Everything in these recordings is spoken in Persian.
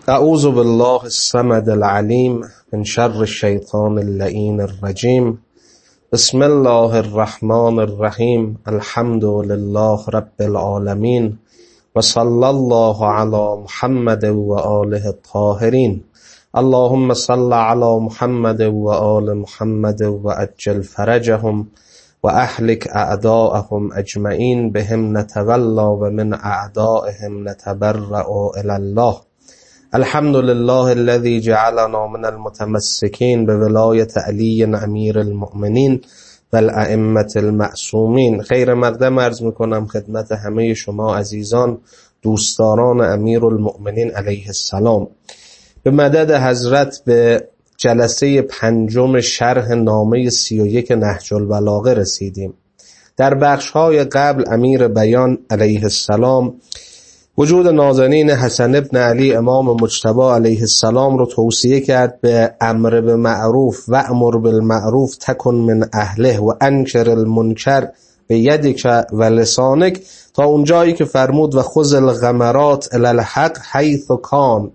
اعوذ بالله الصمد العلیم من شر الشیطان اللعین الرجیم. بسم الله الرحمن الرحیم. الحمد لله رب العالمین و صلی الله علی محمد و آله الطاهرین. اللهم صل علی محمد و آل محمد و عجل فرجهم و اهلک اعداءهم اجمعین بهم نتولا و من اعدائهم نتبرأ الی الله. الحمد لله الذي جعلنا من المتمسكين بولایت علی امیر المؤمنین و الائمة المعصومین. خیر مقدم عرض میکنم خدمت همه شما عزیزان دوستداران امیر المؤمنین علیه السلام. به مدد حضرت به جلسه پنجم شرح نامه 31 نهج البلاغه رسیدیم. در بخش‌های قبل امیر بیان علیه السلام وجود نازنین حسن ابن علی امام مجتبی علیه السلام رو توصیه کرد به امر به معروف و امر بالمعروف تکن من اهله و انکر المنکر به یدک و لسانک، تا اونجایی که فرمود و خذ الغمرات الی الحق حیث کان.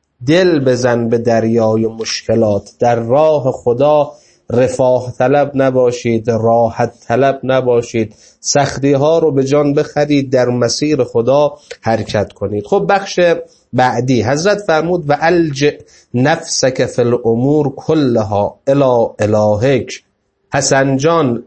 دل بزن به دریای مشکلات، در راه خدا رفاه طلب نباشید، راحت طلب نباشید، سختی ها رو به جان بخرید، در مسیر خدا حرکت کنید. خب بخش بعدی حضرت فرمود و الجئ نفسک فی الامور کلها الی الهک. حسن جان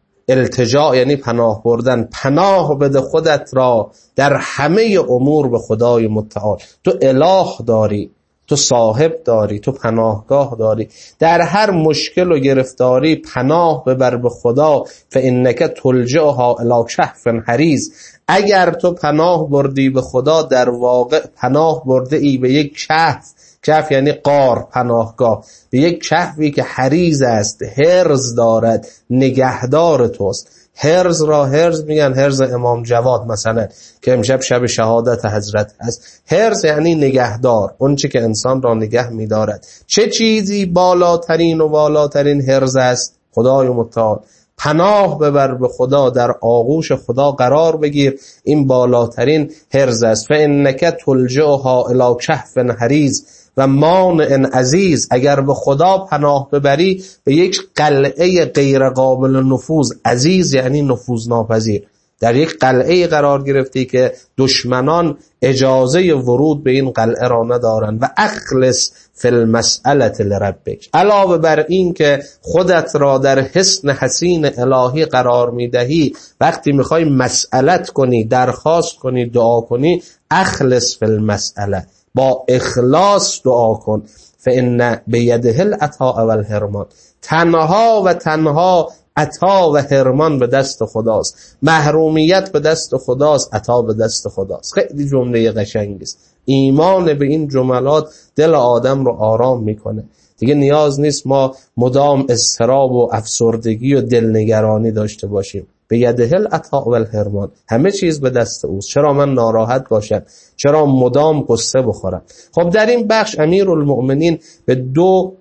التجا یعنی پناه بردن، پناه بده خودت را در همه امور به خدای متعال. تو اله داری، تو صاحب داری، تو پناهگاه داری. در هر مشکل و گرفتاری پناه ببر به خدا. فانک تلجئها الی کهف حریز. اگر تو پناه بردی به خدا، در واقع پناه برده ای به یک کهف. کهف یعنی غار، پناهگاه، به یک کهفی که حریز است، حرز دارد، نگهدار توست. حرز را حرز میگن، حرز امام جواد مثلا که امشب شب شهادت حضرت است. حرز یعنی نگهدار، اون چی که انسان را نگه میدارد. چه چیزی بالاترین و بالاترین حرز است؟ خدای متعال. پناه ببر به خدا، در آغوش خدا قرار بگیر، این بالاترین حرز است. فانک تلجئها الی کهف حریز و مانع عزیز. اگر به خدا پناه ببری به یک قلعه غیر قابل نفوذ، عزیز یعنی نفوذ ناپذیر، در یک قلعه قرار گرفتی که دشمنان اجازه ورود به این قلعه را ندارند. و اخلص فی المسئله لربک. علاوه بر این که خودت را در حصن حصین الهی قرار میدهی، وقتی میخوای مسئلت کنی، درخواست کنی، دعا کنی، اخلص فی المسئله، با اخلاص دعا کن. فإن بیده العطاء و الحرمان. تنها و تنها عطا و حرمان به دست خداست. محرومیت به دست خداست، عطا به دست خداست. خیلی جمله قشنگی است. ایمان به این جملات دل آدم رو آرام میکنه. دیگه نیاز نیست ما مدام اضطراب و افسردگی و دلنگرانی داشته باشیم. به یده العطاء و الحرمان. همه چیز به دست اوست. چرا من ناراحت باشم؟ چرا مدام قصه بخورم؟ خب در این بخش امیرالمؤمنین به دو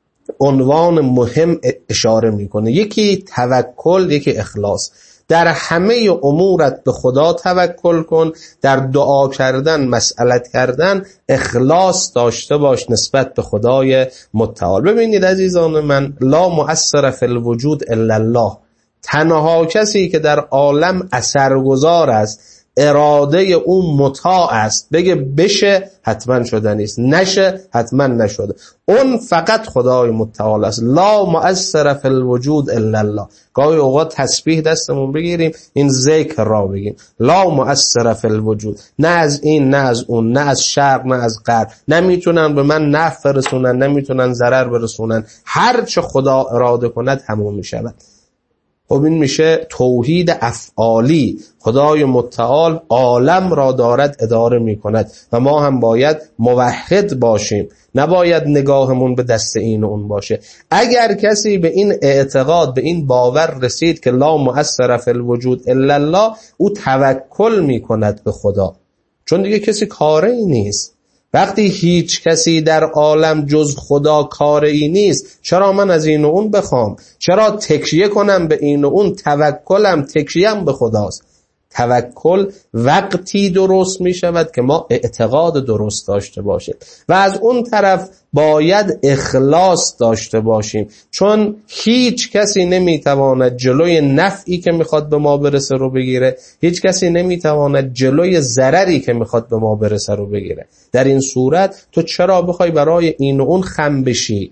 عنوان مهم اشاره میکنه. یکی توکل، یکی اخلاص. در همه امورت به خدا توکل کن، در دعا کردن، مسئلت کردن اخلاص داشته باش نسبت به خدای متعال. ببینید عزیزان من، لا مؤثر فی الوجود الا الله. تنها کسی که در عالم اثرگذار است، اراده اون مطاع است. بگه بشه حتما شده نیست، نشه حتما نشده. اون فقط خدای متعال است. لا مؤثر فی الوجود الا الله. گاهی اوقات تسبیح دستمون بگیریم، این ذکر را بگیم. لا مؤثر فی الوجود. نه از این نه از اون، نه از شرق نه از غرب. نمیتونن به من نفع برسونن، نمیتونن ضرر برسونن. هر چه خدا اراده کند همون میشود. خب این میشه توحید افعالی. خدای متعال عالم را دارد اداره میکند و ما هم باید موحد باشیم، نباید نگاهمون به دست این و اون باشه. اگر کسی به این اعتقاد، به این باور رسید که لا مؤثر فی الوجود الا الله، او توکل میکند به خدا، چون دیگه کسی کاری نیست. وقتی هیچ کسی در عالم جز خدا کاری نیست، چرا من از این و اون بخوام؟ چرا تکیه کنم به این و اون؟ توکلم، تکیه‌ام به خداست. توکل وقتی درست می شود که ما اعتقاد درست داشته باشیم و از اون طرف باید اخلاص داشته باشیم، چون هیچ کسی نمیتواند جلوی نفعی که میخواد به ما برسه رو بگیره، هیچ کسی نمیتواند جلوی ضرری که میخواد به ما برسه رو بگیره. در این صورت تو چرا بخوای برای این و اون خم بشی؟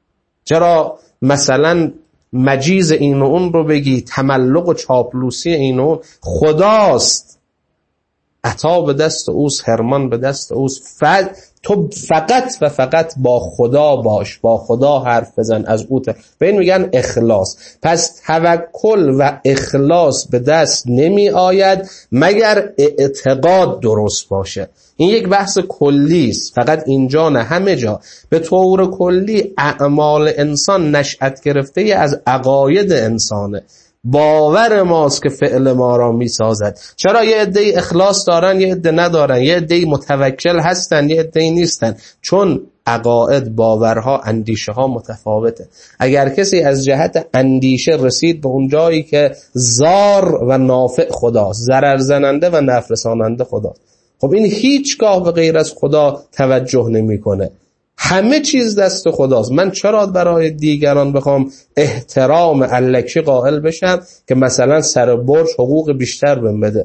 چرا مثلا مجیز این و اون رو بگی، تملق و چاپلوسی این و اون؟ خداست، عطا به دست اوست، حرمان به دست اوست. تو فقط و فقط با خدا باش، با خدا حرف بزن، از او به این میگن اخلاص. پس توکل و اخلاص به دست نمی آید مگر اعتقاد درست باشه. این یک بحث کلی است، فقط اینجا نه، همه جا. به طور کلی اعمال انسان نشأت گرفته از عقاید انسانه. باور ماست که فعل ما را می سازد. چرا یه عده اخلاص دارن، یه عده ندارن، یه عده متوکل هستن، یه عده نیستن؟ چون عقاید، باورها، اندیشه ها متفاوته. اگر کسی از جهت اندیشه رسید به اون جایی که ضار و نافع خداست، ضرر زننده و نفع رساننده خداست، خب این هیچگاه به غیر از خدا توجه نمیکنه. همه چیز دست خداست. من چرا برای دیگران بخوام احترام الکی قائل بشم که مثلا سر برج حقوق بیشتر بهم بده؟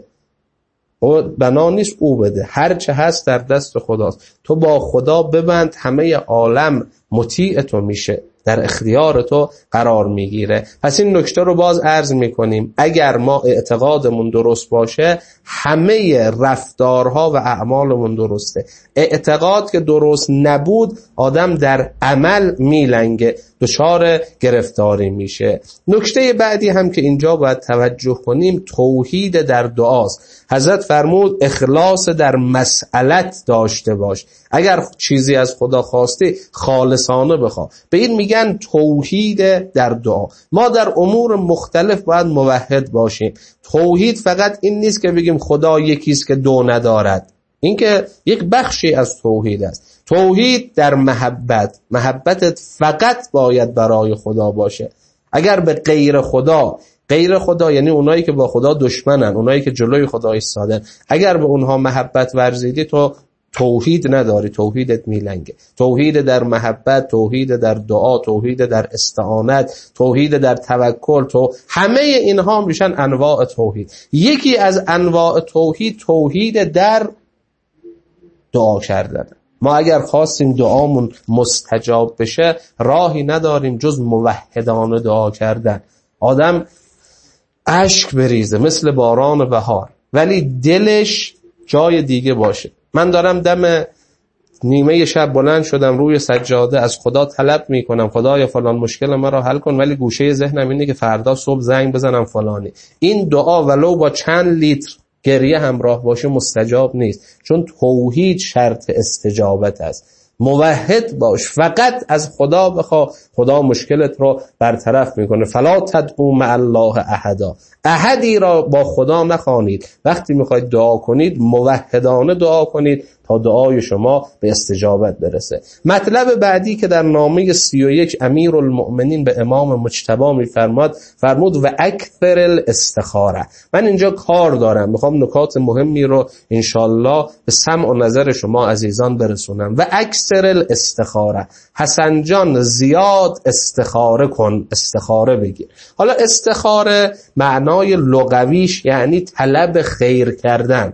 و بنا نیست او بده، هر چه هست در دست خداست. تو با خدا ببند، همه عالم مطیع تو میشه، در اختیار تو قرار میگیره. پس این نکته رو باز عرض میکنیم، اگر ما اعتقادمون درست باشه همه رفتارها و اعمالمون درسته. اعتقاد که درست نبود آدم در عمل میلنگه، دچار گرفتاری میشه. نکته بعدی هم که اینجا باید توجه کنیم توحید در دعاست. حضرت فرمود اخلاص در مسئلت داشته باش. اگر چیزی از خدا خواستی خالصانه بخواه. به این میگن توحید در دعا. ما در امور مختلف باید موحد باشیم. توحید فقط این نیست که بگیم خدا یکیست که دو ندارد، این که یک بخشی از توحید است. توحید در محبتت فقط باید برای خدا باشه. اگر به غیر خدا یعنی اونایی که با خدا دشمنن، اونایی که جلوی خدا ایستادن، اگر به اونها محبت ورزیدی تو توحید نداری، توحیدت میلنگه. توحید در محبت، توحید در دعا، توحید در استعانت، توحید در توکل، همه اینها میشن انواع توحید. یکی از انواع توحید توحید در دعا کردن. ما اگر خواستیم دعامون مستجاب بشه راهی نداریم جز موحدانه دعا کردن. آدم اشک بریزه مثل باران بهار ولی دلش جای دیگه باشه. من دارم دم نیمه شب بلند شدم روی سجاده از خدا طلب میکنم خدایا فلان مشکل ما را حل کن، ولی گوشه ذهنم اینه که فردا صبح زنگ بزنم فلانی. این دعا ولو با چند لیتر گریه همراه باشه مستجاب نیست، چون توحید شرط استجابت است. موحد باش، فقط از خدا بخوا، خدا مشکلت رو برطرف میکنه. فلا تدعوا مع الله احدا، احدی را با خدا نخوانید. وقتی میخواید دعا کنید موحدانه دعا کنید تا دعای شما به استجابت برسه. مطلب بعدی که در نامه 31 امیرالمؤمنین به امام مجتبی فرمود و اکثر الاستخاره. من اینجا کار دارم، میخوام نکات مهمی رو انشالله به سمع و نظر شما عزیزان برسونم. و اکثر الاستخاره، حسن جان زیاد استخاره کن، استخاره بگیر. حالا استخاره معنای لغویش یعنی طلب خیر کردن.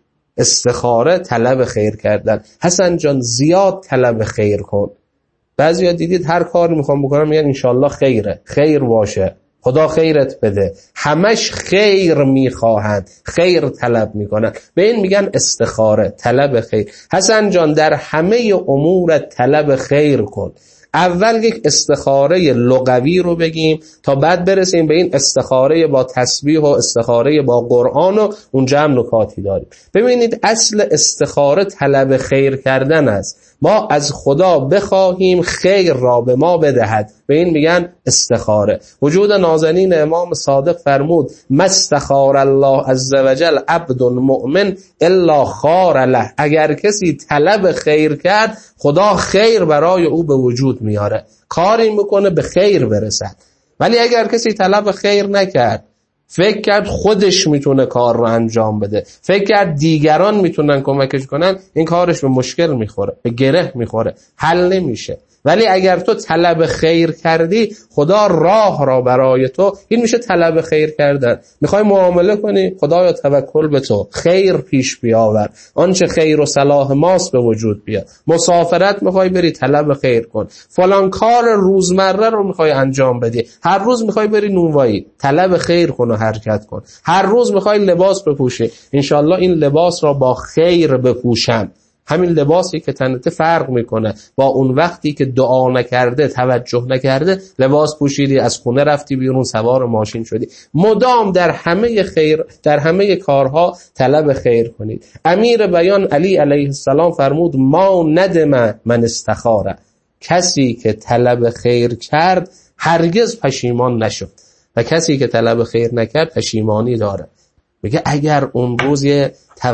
استخاره طلب خیر کردن. حسن جان زیاد طلب خیر کن. بعضیا دیدید هر کاری میخوام بکنم میگن انشالله خیره، خیر باشه، خدا خیرت بده. همش خیر میخواهند، خیر طلب میکنن. به این میگن استخاره، طلب خیر. حسن جان در همه امورت طلب خیر کن. اول یک استخاره لغوی رو بگیم تا بعد برسیم به این استخاره با تسبیح و استخاره با قرآن و اونجا هم نکاتی داریم. ببینید اصل استخاره طلب خیر کردن است. ما از خدا بخواهیم خیر را به ما بدهد، به این میگن استخاره. وجود نازنین امام صادق فرمود مستخار الله عز وجل عبد مؤمن الا خار له. اگر کسی طلب خیر کرد خدا خیر برای او به وجود میاره، کاری میکنه به خیر برسد. ولی اگر کسی طلب خیر نکرد، فکر کرد خودش میتونه کار رو انجام بده، فکر کرد دیگران میتونن کمکش کنن، این کارش به مشکل میخوره، به گره میخوره، حل نمیشه. ولی اگر تو طلب خیر کردی، خدا راه را برای تو، این میشه طلب خیر کردن. میخوای معامله کنی، خدایا توکل به تو، خیر پیش بیاور، آنچه خیر و صلاح ماست به وجود بیاد. مسافرت میخوای بری، طلب خیر کن. فلان کار روزمره رو میخوای انجام بدی، هر روز میخوای بری نونوایی، طلب خیر کن و حرکت کن. هر روز میخوای لباس بپوشی، انشالله این لباس را با خیر بپوشم. همین لباسی که تنته فرق میکنه با اون وقتی که دعا نکرده، توجه نکرده، لباس پوشیدی، از خونه رفتی بیرون، سوار ماشین شدی. مدام در همه خیر، در همه کارها طلب خیر کنید. امیر بیان علی علیه السلام فرمود ما ندم من استخاره، کسی که طلب خیر کرد هرگز پشیمان نشد و کسی که طلب خیر نکرد پشیمانی داره. میگه اگر اون روز یه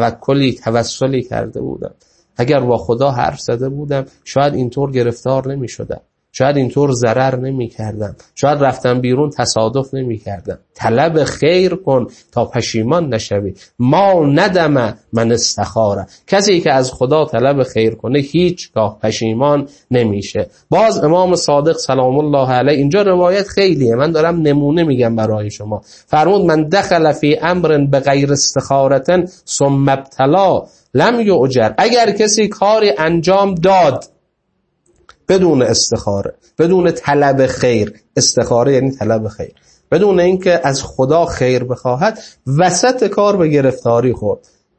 توسلی کرده بودم، اگر با خدا حرف زده بودم، شاید اینطور گرفتار نمی شدم، شاید اینطور ضرر نمی کردم، شاید رفتم بیرون تصادف نمی کردم. طلب خیر کن تا پشیمان نشوی. ما ندم من استخاره، کسی که از خدا طلب خیر کنه هیچگاه پشیمان نمیشه. باز امام صادق سلام الله علیه، اینجا روایت خیلیه، من دارم نمونه میگم برای شما. فرمود من دخل فی امر بغیر استخارة ثم ابتلا لم یؤجر، اگر کسی کاری انجام داد بدون استخاره، بدون طلب خیر، استخاره یعنی طلب خیر، بدون اینکه از خدا خیر بخواهد، وسط کار به گرفتاری خورد،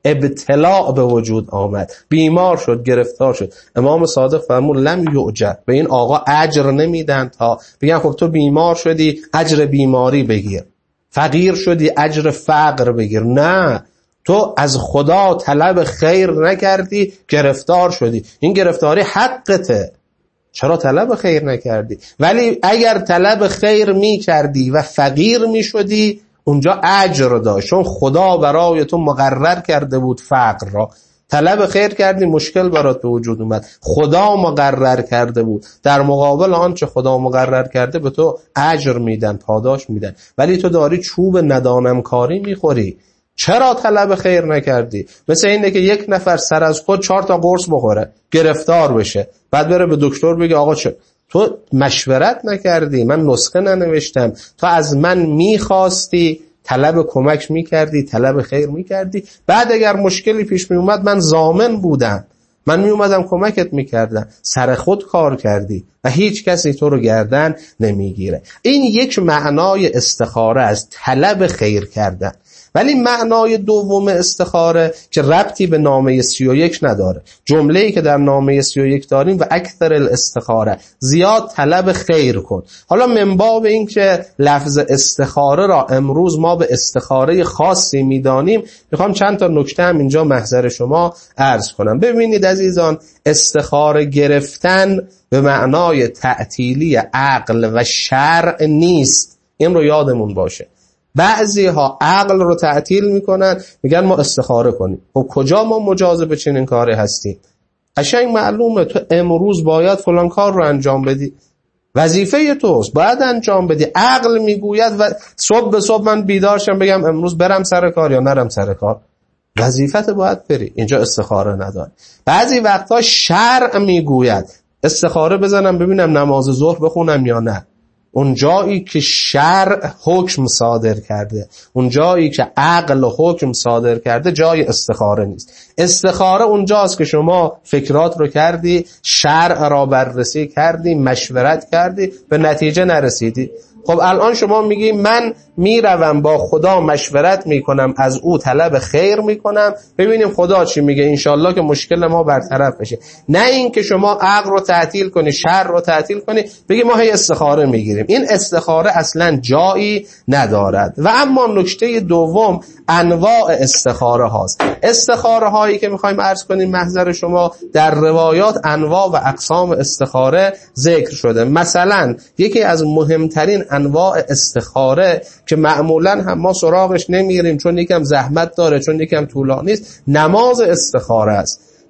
ابتلاء به وجود آمد، بیمار شد، گرفتار شد، امام صادق فرمود لم یؤجر، به این آقا اجر نمیدن تا بگن خب تو بیمار شدی اجر بیماری بگیر، فقیر شدی اجر فقر بگیر. نه، تو از خدا طلب خیر نکردی، گرفتار شدی، این گرفتاری حقته، چرا طلب خیر نکردی؟ ولی اگر طلب خیر می کردی و فقیر می شدی، اونجا اجر داشت، چون خدا برای تو مقرر کرده بود فقر را. طلب خیر کردی، مشکل برات به وجود اومد، خدا مقرر کرده بود، در مقابل آنچه خدا مقرر کرده به تو اجر میدن، پاداش میدن، ولی تو داری چوب ندانم کاری میخوری. چرا طلب خیر نکردی؟ مثل اینه که یک نفر سر از خود 4 تا قرص بخوره، گرفتار بشه، بعد بره به دکتر بگه آقا تو مشورت نکردی، من نسخه ننوشتم، تو از من میخواستی، طلب کمک میکردی، طلب خیر میکردی، بعد اگر مشکلی پیش میومد من ضامن بودم، من میومدم کمکت میکردم، سر خود کار کردی و هیچ کسی تو رو گردن نمیگیره. این یک معنای استخاره است، طلب خیر کردن. ولی معنای دوم استخاره که ربطی به نامه 31 نداره، جمله‌ای که در نامه 31 داریم و اکثر الاستخاره، زیاد طلب خیر کن. حالا من باب این که لفظ استخاره را امروز ما به استخاره خاصی میدانیم، میخوام چند تا نکته هم اینجا محضر شما عرض کنم. ببینید عزیزان، استخاره گرفتن به معنای تعطیلی عقل و شرع نیست، این رو یادمون باشه. بعضی ها عقل رو تعطیل میکنن، میگن ما استخاره کنیم. خب کجا ما مجاز به چنین کاری هستیم؟ قشنگ معلومه تو امروز باید فلان کار رو انجام بدی، وظیفه توست، باید انجام بدی. عقل میگوید و صبح به صبح من بیدار شم بگم امروز برم سر کار یا نرم سر کار، وظیفت باید بری، اینجا استخاره نداره. بعضی وقتا شرع میگوید استخاره بزنم ببینم نماز ظهر بخونم یا نه. اون جایی که شرع حکم صادر کرده، اون جایی که عقل حکم صادر کرده، جای استخاره نیست. استخاره اونجاست که شما فکرات رو کردی، شرع را بررسی کردی، مشورت کردی، به نتیجه نرسیدی. خب الان شما میگی من میروم با خدا مشورت میکنم، از او طلب خیر میکنم، ببینیم خدا چی میگه، انشالله که مشکل ما برطرف بشه. نه این که شما عقل رو تعطیل کنی، شرع رو تعطیل کنی، بگی ما هی استخاره میگیریم. این استخاره اصلا جایی ندارد. و اما نکته دوم، انواع استخاره هاست. استخاره هایی که میخوایم عرض کنیم محضر شما، در روایات انواع و اقسام استخاره ذکر شده. مثلا یکی از مهمترین انواع استخاره که معمولا هم ما سراغش نمیریم چون یکم زحمت داره، چون یکم طولانی است، نماز استخاره است.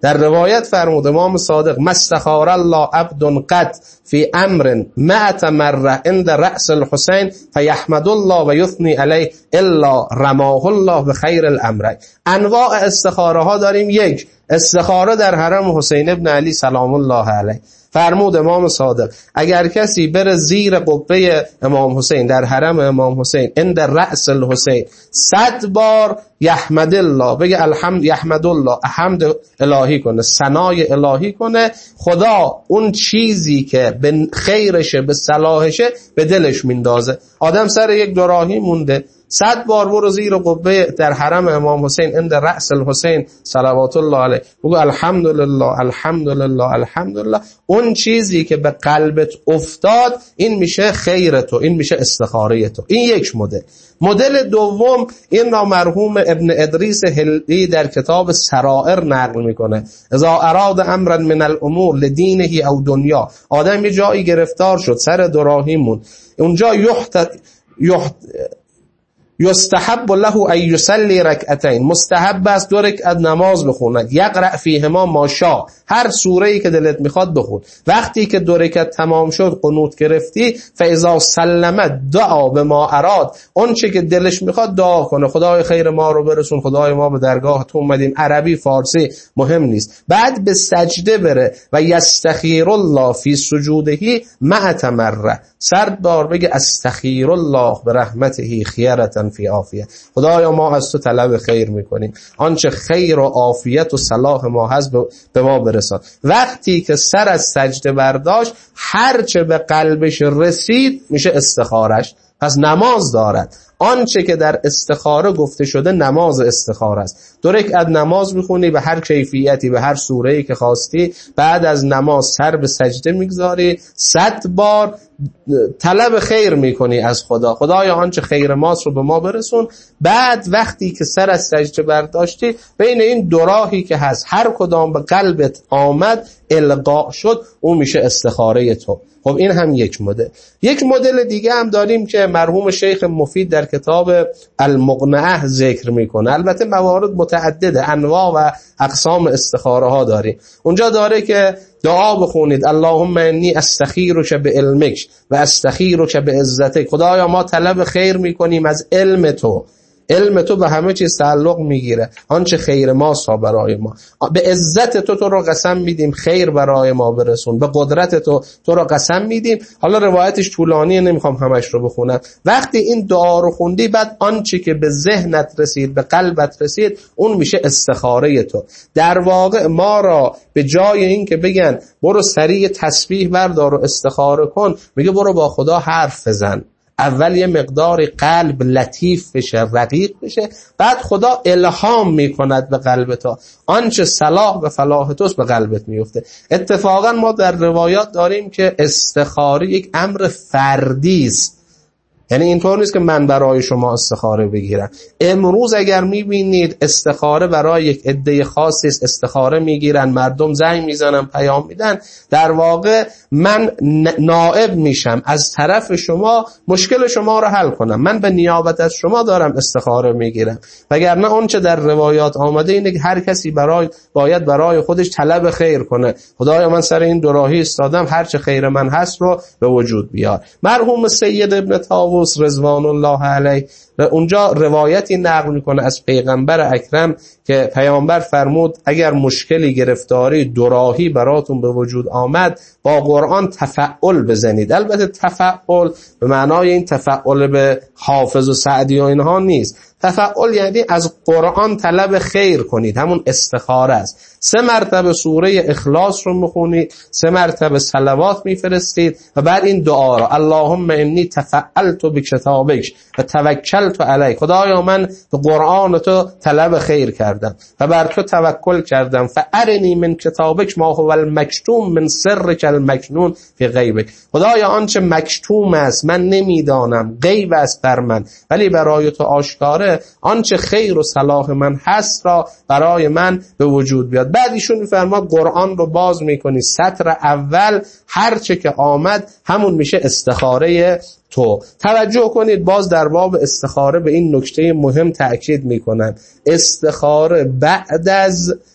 در روایت فرمود امام صادق مستخار الله عبد قط فی امر 100 مره عند رأس الحسین فیحمد الله و یثنی علیه الا رماه الله بخیر الامرین. انواع استخاره ها داریم. یک، استخاره در حرم حسین ابن علی سلام الله علیه. فرمود امام صادق اگر کسی بره زیر قبه امام حسین در حرم امام حسین عند رأس الحسین 100 بار یحمد الله بگه الحمد یحمد الله حمد الهی کنه، ثنای الهی کنه، خدا اون چیزی که به خیرشه به صلاحشه به دلش میندازه. آدم سر یک دوراهی مونده 100 بار برو زیر قبه در حرم امام حسین عند رأس الحسین صلوات الله علیه بگو الحمدلله الحمدلله الحمدلله. اون چیزی که به قلبت افتاد این میشه خیر تو، این میشه استخاره تو. این یک مدل. مدل دوم این را مرحوم ابن ادریس هلی در کتاب سرائر نقل میکنه. اذا اراد امرا من الامور لدینه او دنیا، آدم یه جایی گرفتار شد سر دوراهی موند، اونجا یستحب له ان یصلی رکعتین، مستحب است 2 رکعت نماز بخوند، یقرأ فیهما ما شاء، هر سوره‌ای که دلت میخواد بخون. وقتی که 2 رکعت تمام شد قنوت گرفتی فاذا سلم دعا به ما اراد، اون چه که دلش میخواد دعا کنه، خدای خیر ما رو برسون، خدای ما به درگاه تو اومدیم، عربی فارسی مهم نیست. بعد به سجده بره و یستخیر الله فی سجوده 100 مره، 100 بار بگه استخیر الله برحمته خیرة فی عافیه، خدایا ما از تو طلب خیر میکنیم، آنچه خیر و عافیت و صلاح ما هست به ما برسان. وقتی که سر از سجده برداشت هرچه به قلبش رسید میشه استخارش. پس نماز دارد. آنچه که در استخاره گفته شده نماز استخاره است. 2 رکعت نماز میخونی به هر کیفیتی، به هر سوره‌ای که خواستی، بعد از نماز سر به سجده میگذاری، 100 بار طلب خیر میکنی از خدا، خدایا آنچه خیر ماست رو به ما برسون. بعد وقتی که سر از سجده برداشتی بین این 2 راهی که هست هر کدام به قلبت آمد القا شد، اون میشه استخاره تو. خب این هم یک مدل. یک مدل دیگه هم داریم که مرحوم شیخ مفید در کتاب المقنعه ذکر میکنه. البته موارد متعدده، انواع و اقسام استخاره ها داریم. اونجا داره که دعا بخونید اللهم انی استخیرک بعلمک و استخیرک بعزتک، خدایا ما طلب خیر میکنیم از علم تو. علم تو به همه چیز تعلق میگیره، آنچه خیر ماست برای ما. به عزت تو رو قسم میدیم خیر برای ما برسون، به قدرت تو رو قسم میدیم. حالا روایتش طولانیه نمیخوام همش رو بخونم. وقتی این دعا رو خوندی بعد آنچه که به ذهنت رسید به قلبت رسید اون میشه استخاره تو. در واقع ما را به جای این که بگن برو سریع تسبیح بردار و استخاره کن، میگه برو با خدا حرف بزن. اول یه مقدار قلب لطیف بشه، رقیق بشه، بعد خدا الهام میکند به قلب تو، آنچه صلاح و فلاح توست به قلبت میفته. اتفاقا ما در روایات داریم که استخاره یک امر فردی است. یعنی اینطور نیست که من برای شما استخاره بگیرم. امروز اگر میبینید استخاره برای یک عده خاصی است، استخاره میگیرن، مردم زنگ میزنن، پیام میدن، در واقع من نائب میشم از طرف شما مشکل شما رو حل کنم، من به نیابت از شما دارم استخاره میگیرم. وگرنه اون چه در روایات آمده اینه که هر کسی باید برای خودش طلب خیر کنه. خدایا من سر این دوراهی استادم، هر چه خیر من هست رو به وجود بیار. مرحوم سید ابن طاووس رضوان الله علیه اونجا روایتی نقل میکنه از پیغمبر اکرم که پیامبر فرمود اگر مشکلی گرفتاری دوراهی براتون به وجود آمد با قرآن تفعل بزنید. البته تفعل به معنای این تفعل به حافظ و سعدی و اینها نیست. تفعل یعنی از قرآن طلب خیر کنید، همون استخاره است. 3 مرتبه سوره اخلاص رو میخونید، 3 مرتبه صلوات میفرستید و بعد این دعا رو اللهم انی تفعلت بکتابک و توکلت علیک، خدایا من به قرآن تو طلب خیر کردم و بر تو توکل کردم، فارنی من کتابک ما هو المکتوم من سرک المکنون فی غیبک، خدایا آنچه مکتوم است من نمیدانم، غیب است بر من، ولی برای تو آشکاره، آنچه خیر و صلاح من هست را برای من به وجود بیاد. بعد ایشون میفرماد قرآن رو باز میکنی، سطر اول هر چه که آمد همون میشه استخاره تو. توجه کنید باز در باب استخاره به این نکته مهم تأکید میکنم، استخاره بعد از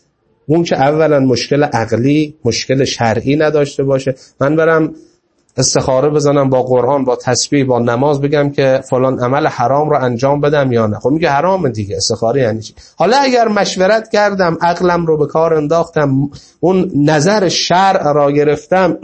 اون که اولا مشکل عقلی، مشکل شرعی نداشته باشه. من برم استخاره بزنم با قرآن، با تسبیح، با نماز، بگم که فلان عمل حرام رو انجام بدم یا نه. خب میگه حرامه دیگه. استخاره یعنی چی؟ حالا اگر مشورت کردم، عقلم رو به کار انداختم، اون نظر شرع را گرفتم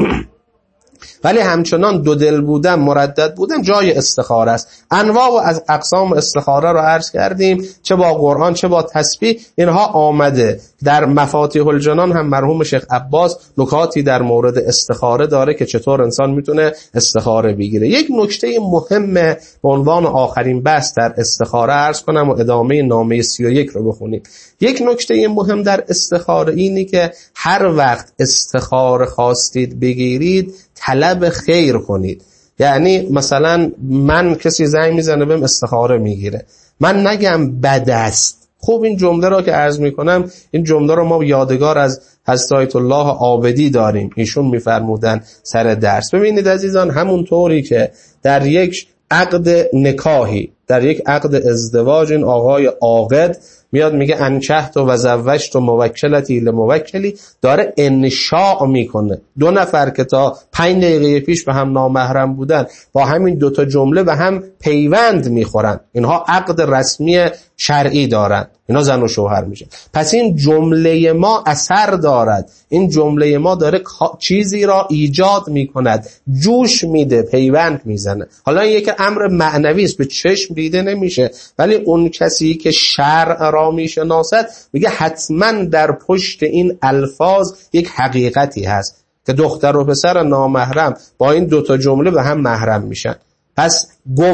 ولی همچنان دو دل بودم، مردد بودم، جای استخاره است. انواع و از اقسام استخاره رو عرض کردیم، چه با قرآن چه با تسبیح. اینها آمده در مفاتیح الجنان. هم مرحوم شیخ عباس نکاتی در مورد استخاره داره که چطور انسان میتونه استخاره بگیره. یک نکته مهم به عنوان آخرین بحث در استخاره عرض کنم و ادامه نامه 31 رو بخونیم. یک نکته مهم در استخاره اینی که هر وقت استخاره خواستید بگیرید، طلب خیر کنید. یعنی مثلا من کسی زنگ میزنه بهم استخاره میگیره، من نگم بد است. خوب این جمله را که عرض میکنم، این جمله رو ما یادگار از حضرت آیت الله عابدی داریم. ایشون میفرمودن سر درس، ببینید عزیزان، همون طوری که در یک عقد نکاحی، در یک عقد ازدواج، این آقای عاقد میاد میگه انکحت و زوجت و موکلتی لموکلی، داره انشاء میکنه. دو نفر که تا 5 دقیقه پیش به هم نامحرم بودن، با همین دوتا جمله به هم پیوند میخورن. اینها عقد رسمی شرعی دارن، اینا زن و شوهر میشه. پس این جمله ما اثر دارد، این جمله ما داره چیزی را ایجاد میکند، جوش میده، پیوند میزنه. حالا این یک امر معنوی است، به چشم دیده نمیشه، ولی اون کسی که شرع را میشناسد میگه حتما در پشت این الفاظ یک حقیقتی هست که دختر و پسر نامحرم با این دوتا جمله به هم محرم میشن. پس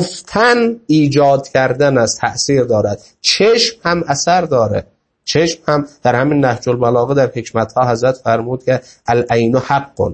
گفتن ایجاد کردن از تأثیر دارد. چشم هم اثر داره. چشم هم در همین نهج البلاغه در حکمتها حضرت فرمود که العین حق،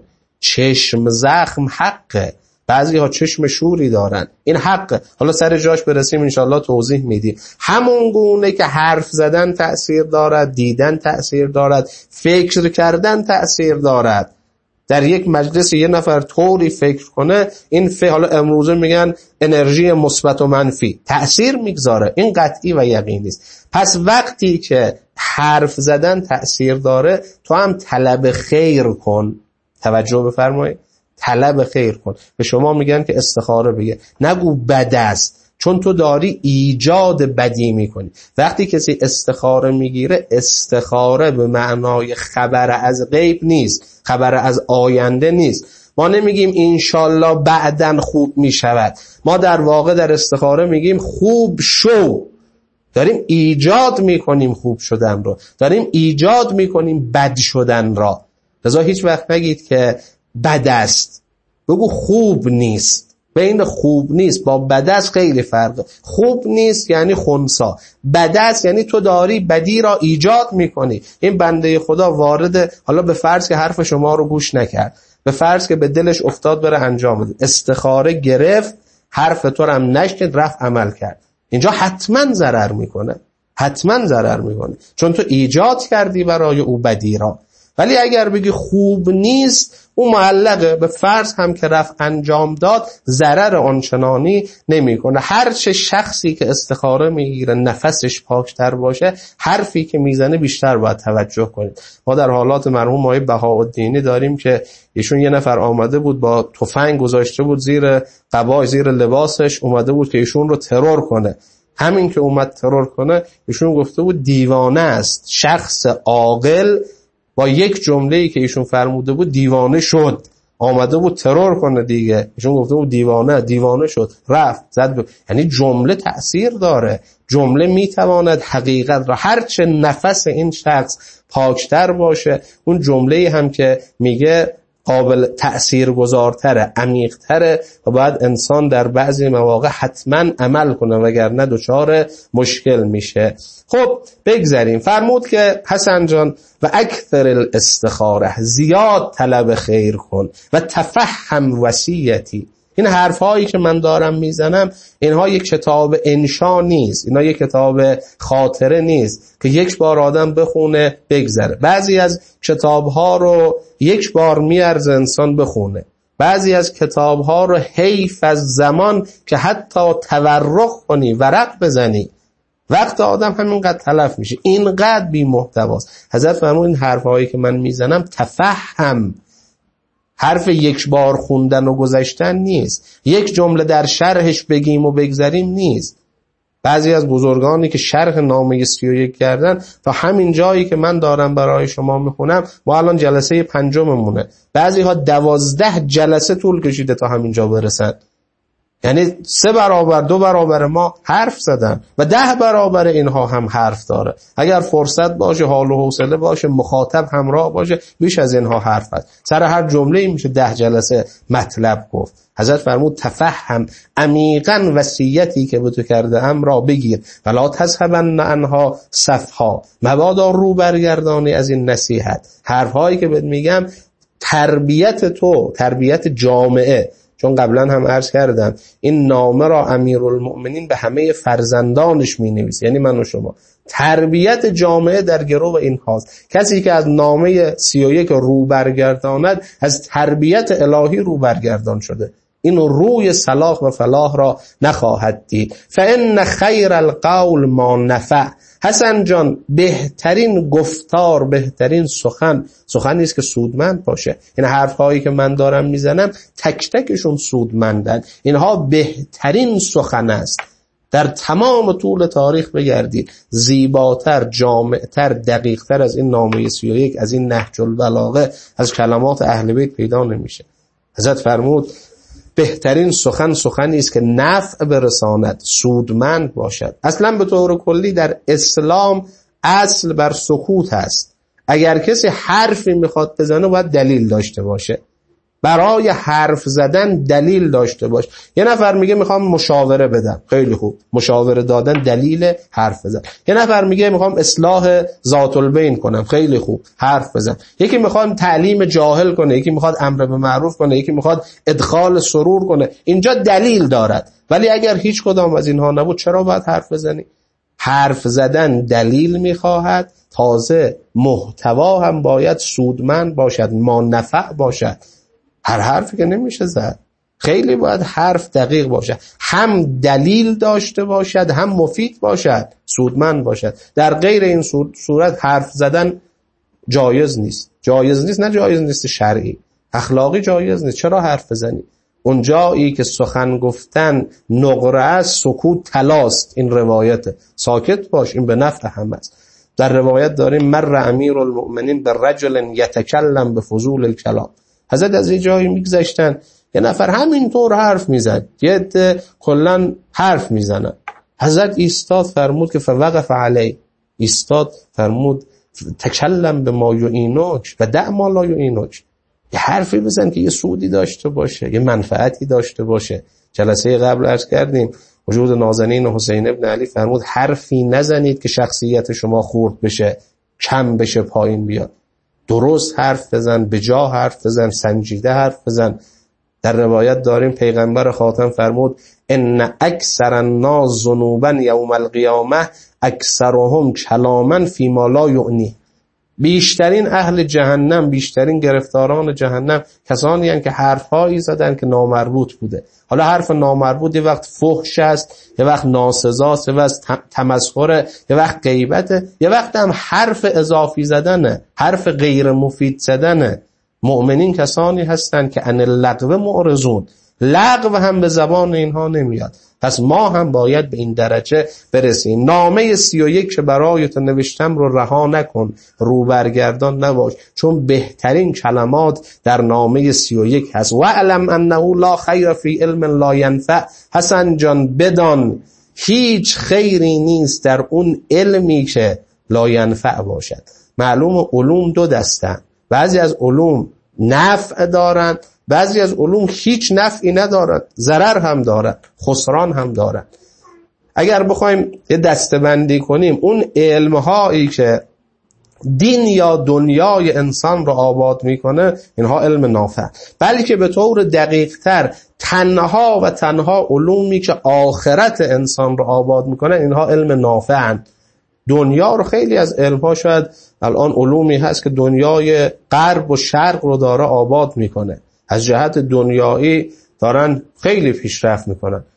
چشم زخم حقه. بعضی ها چشم شوری دارن، این حقه. حالا سر جاش برسیم انشاءالله توضیح میدیم. همون گونه که حرف زدن تأثیر دارد، دیدن تأثیر دارد، فکر کردن تأثیر دارد. در یک مجلس یه نفر طوری فکر کنه، این حالا امروزه میگن انرژی مثبت و منفی تأثیر میگذاره، این قطعی و یقینی است. پس وقتی که حرف زدن تأثیر داره، تو هم طلب خیر کن. توجه بفرمایید، طلب خیر کن. به شما میگن که استخاره بگه، نگو بد است، چون تو داری ایجاد بدی میکنی. وقتی کسی استخاره میگیره، استخاره به معنای خبر از غیب نیست، خبر از آینده نیست. ما نمیگیم انشالله بعداً خوب میشود، ما در واقع در استخاره میگیم خوب شو. داریم ایجاد میکنیم خوب شدن رو، داریم ایجاد میکنیم بد شدن را. لذا هیچ وقت نگید که بد است، بگو خوب نیست. بین خوب نیست با بد است خیلی فرقه. خوب نیست یعنی خنثی، بد است یعنی تو داری بدی را ایجاد میکنی. این بنده خدا وارد، حالا به فرض که حرف شما رو گوش نکرد، به فرض که به دلش افتاد بره انجام بده، استخاره گرفت، حرف تو رو هم نشنید، رفت عمل کرد، اینجا حتما ضرر میکنه، حتما ضرر میکنه، چون تو ایجاد کردی برای او بدی را. ولی اگر بگی خوب نیست، اون معلقه به فرض هم که رفت انجام داد، ضرر آنچنانی نمیکنه. هر چه شخصی که استخاره میگیره نفسش پاکتر باشه، حرفی که میزنه بیشتر باید توجه کنید. ما در حالات مرحوم آقای بهاءالدینی داریم که ایشون یه نفر آمده بود با تفنگ گذاشته بود زیر قبای، زیر لباسش، اومده بود که ایشون رو ترور کنه. همین که اومد ترور کنه، ایشون گفته بود دیوانه است. شخص عاقل با یک جمله‌ای که ایشون فرموده بود دیوانه شد، آمده بود ترور کنه دیگه. ایشون گفته بود دیوانه شد، رفت زد یعنی جمله تأثیر داره. جمله میتواند حقیقت را، هرچه نفس این شخص پاکتر باشه، اون جمله‌ای هم که میگه قابل تأثیر گذارتره، عمیق‌تره و باید انسان در بعضی مواقع حتما عمل کنه وگرنه دچار مشکل میشه. خب بگذاریم. فرمود که حسن جان و اکثر الاستخاره، زیاد طلب خیر کن و تفهم وصیتی. این حرفایی که من دارم میزنم، اینها یک کتاب انشا نیست، اینها یک کتاب خاطره نیست که یک بار آدم بخونه بگذره. بعضی از کتابها رو یک بار میارزه انسان بخونه، بعضی از کتابها رو حیف از زمان که حتی تورق کنی، ورق بزنی. وقت آدم همینقدر تلف میشه، اینقدر بی محتواست. حضرت فرمود این حرفهایی که من میزنم تفهم، حرف یک بار خوندن و گذشتن نیست، یک جمله در شرحش بگیم و بگذریم نیست. بعضی از بزرگانی که شرح نامه 31 کردن تا همین جایی که من دارم برای شما میخونم ما الان جلسه 5مونه، بعضی ها 12 جلسه طول کشیده تا همین جا برسن. یعنی 3 برابر 2 برابر ما حرف زدن و 10 برابر اینها هم حرف داره. اگر فرصت باشه، حال و حوصله باشه، مخاطب همراه باشه، بیش از اینها حرف هست. سر هر جمله میشه 10 جلسه مطلب گفت. حضرت فرمود تفهم، عمیقاً وصیتی که به تو کرده ام را بگیر، ولا تذهبن عنها صفها، مبادا رو برگردانی از این نصیحت. حرفهایی که بهت میگم تربیت تو، تربیت جامعه. چون قبلا هم عرض کردم این نامه را امیرالمؤمنین به همه فرزندانش می نویسه، یعنی من و شما. تربیت جامعه در گرو این هاست. کسی که از نامه 31 رو برگرداند از تربیت الهی رو برگردان شده، این روی صلاح و فلاح را نخواهد دید. فإن خیر القول ما نفع. حسن جان بهترین گفتار، بهترین سخنی است که سودمند باشه. این حرفهایی که من دارم میزنم تک تکشون سودمندن، اینها بهترین سخن است. در تمام طول تاریخ بگردید زیباتر، جامعتر، دقیقتر از این نامه 31، از این نهج البلاغه، از کلمات اهل بیت پیدا نمیشه. حضرت فرمود بهترین سخن سخنی است که نفع برساند، سودمند باشد. اصلا به طور کلی در اسلام اصل بر سکوت است. اگر کسی حرفی میخواد بزنه باید دلیل داشته باشه. برای حرف زدن دلیل داشته باش. یه نفر میگه میخوام مشاوره بدم، خیلی خوب، مشاوره دادن دلیل حرف بزن. یه نفر میگه میخوام اصلاح ذات البین کنم، خیلی خوب، حرف بزن. یکی میخواد تعلیم جاهل کنه، یکی میخواد امر به معروف کنه، یکی میخواد ادخال سرور کنه. اینجا دلیل دارد. ولی اگر هیچ کدام از اینها نبود چرا باید حرف بزنی؟ حرف زدن دلیل میخواهد، تازه محتوا هم باید سودمند باشد، ما نفع باشد. هر حرفی که نمیشه زد. خیلی باید حرف دقیق باشد، هم دلیل داشته باشد، هم مفید باشد، سودمند باشد. در غیر این صورت حرف زدن جایز نیست. جایز نیست، نه جایز نیست شرعی، اخلاقی جایز نیست. چرا حرف بزنی؟ اون جایی که سخن گفتن نقره است، سکوت طلاست. این روایته، ساکت باش، این به نفع هم است. در روایت داریم مر امیرالمؤمنین بالرجل یتکلم بفضول الکلام. حضرت از یه جایی میگذشتن، یه نفر همینطور حرف میزد، یه عده کلا حرف میزنن. حضرت ایستاد فرمود که فوقف علی، ایستاد فرمود تکلم به ما یعینک و دع ما لا یعینک. یه حرفی بزن که یه سودی داشته باشه، یه منفعتی داشته باشه. جلسه قبل عرض کردیم وجود نازنین حسین ابن علی فرمود حرفی نزنید که شخصیت شما خورد بشه، کم بشه، پایین بیاد. درست حرف بزن، به جا حرف بزن، سنجیده حرف بزن. در روایت داریم پیغمبر خاتم فرمود ان اکثر الناس ذنوبا یوم القیامه اکثرهم کلاما فیما لا یعنی. بیشترین اهل جهنم، بیشترین گرفتاران جهنم کسانی هستند که حرفهایی زدن که نامربوط بوده. حالا حرف نامربوط یه وقت فحش است، یه وقت ناسزاست، یه وقت تمسخره، یه وقت غیبته، یه وقت هم حرف اضافی زدنه، حرف غیر مفید زدنه. مؤمنین کسانی هستند که عن اللغو معرضون، لغو هم به زبان اینها نمیاد. پس ما هم باید به این درجه برسیم. نامه 31 که برای تو نوشتم رو رها نکن، رو برگردان نباش، چون بهترین کلمات در نامه 31 هست. و علم انه لا خیر فی علم لا ینفع. حسن جان بدان هیچ خیری نیست در اون علمی که لا ینفع باشد. معلوم علوم دو دستن، بعضی از علوم نفع دارند، بعضی از علوم هیچ نفعی ندارد، ضرر هم دارد، خسران هم دارد. اگر بخوایم یه دسته‌بندی کنیم، اون علم‌هایی که دین یا دنیای انسان رو آباد میکنه اینها علم نافع، بلکه به طور دقیق‌تر تنها و تنها علومی که آخرت انسان رو آباد میکنه اینها علم نافعند. دنیا رو خیلی از علم‌ها، شاید الان علومی هست که دنیای غرب و شرق رو داره آباد میکنه، از جهت دنیایی دارن خیلی پیشرفت میکنن،